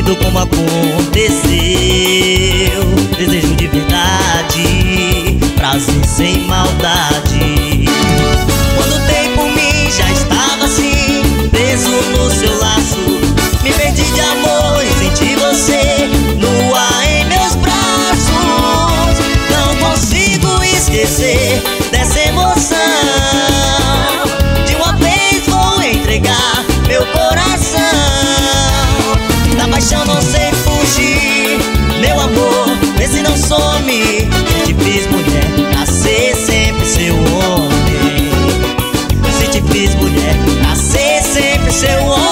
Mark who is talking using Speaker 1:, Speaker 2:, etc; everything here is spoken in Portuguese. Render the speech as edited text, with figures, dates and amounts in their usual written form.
Speaker 1: tudo como aconteceu. Desejo de verdade, prazer sem maldade. Quando dei por mim já estava assim, preso no seu laço. Me perdi de amor e senti você nua em meus braços. Não consigo esquecer dessa emoção. De uma vez vou entregar meu coração. Da paixão não sei fugir, meu amor, vê se não some. Se te fiz mulher, pra ser sempre seu homem. Se te fiz mulher, pra ser sempre seu homem.